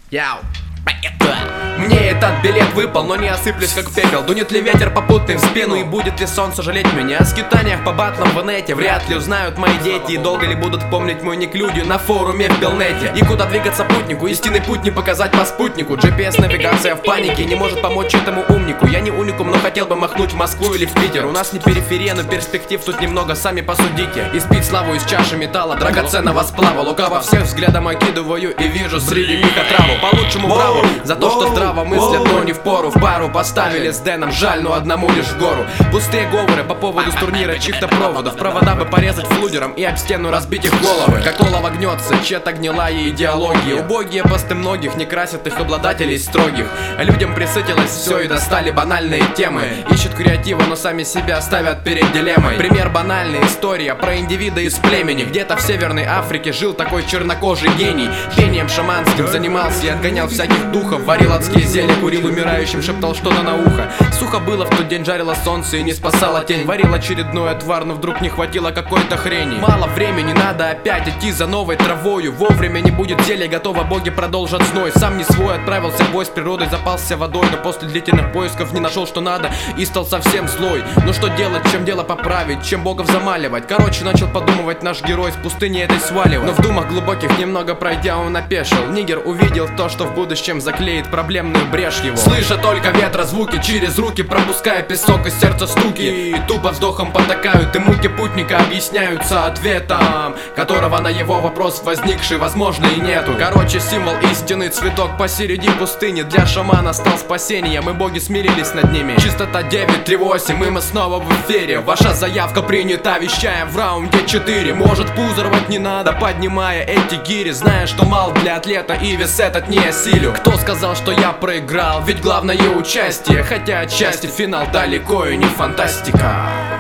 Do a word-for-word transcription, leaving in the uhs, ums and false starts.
Яу. Мне этот билет выпал, но не осыплюсь как пепел. Дунет ли ветер попутный в спину, и будет ли солнце жалеть меня? О скитаниях по батлам в инете вряд ли узнают мои дети. И долго ли будут помнить мой ник люди на форуме в Белнете? И куда двигаться путнику, истинный путь не показать по спутнику. джи пи эс-навигация в панике не может помочь этому умнику. Я не уникум, но хотел бы махнуть в Москву или в Питер. У нас не периферия, но перспектив тут немного, сами посудите. И спить славу из чаши металла, драгоценного сплава. Лукаво всех взглядом окидываю и вижу среди них отраву. По-лучшему браво за то, что здраво мыслят, но не в пору. В пару поставили с Дэном, жаль, но одному лишь в гору. Пустые говоры по поводу с турнира чьих-то проводов. Провода бы порезать флудером и об стену разбить их головы. Как олово гнется чья-то гнилая идеология. Убогие посты многих не красят их обладателей строгих. А людям присытилось все и достали банальные темы. Ищут креатива, но сами себя ставят перед дилеммой. Пример банальной история про индивида из племени. Где-то в Северной Африке жил такой чернокожий гений. Пением шаманским занимался и отгонял всяких духов. Варил адские зелья, курил умирающим, шептал что-то на ухо. Сухо было в тот день, жарило солнце и не спасала тень. Варил очередной отвар, но вдруг не хватило какой-то хрени. Мало времени, надо опять идти за новой травою. Вовремя не будет зелья, готово, боги продолжат зной. Сам не свой, отправился в бой с природой, запался водой. Но после длительных поисков не нашел, что надо, и стал совсем злой. Ну что делать, чем дело поправить, чем богов замаливать? Короче, начал подумывать наш герой, с пустыни этой сваливать. Но в думах глубоких немного пройдя, он опешил. Нигер увидел то, что в будущем заклеит проблемную брешь его. Слыша только ветра звуки, через руки пропуская песок и сердца стуки. И тупо вздохом потакают, и муки путника объясняются ответом, которого на его вопрос возникший возможно и нету. Короче, символ истины, цветок посереди пустыни для шамана стал спасением, и боги смирились над ними. Частота девять три восемь, и мы снова в эфире. Ваша заявка принята, вещаем в раунде четыре. Может, пузо рвать не надо, поднимая эти гири, зная, что мал для атлета и вес этот не осилю. Кто сказал, что я проиграл? Ведь главное участие, хотя отчасти финал далеко и не фантастика.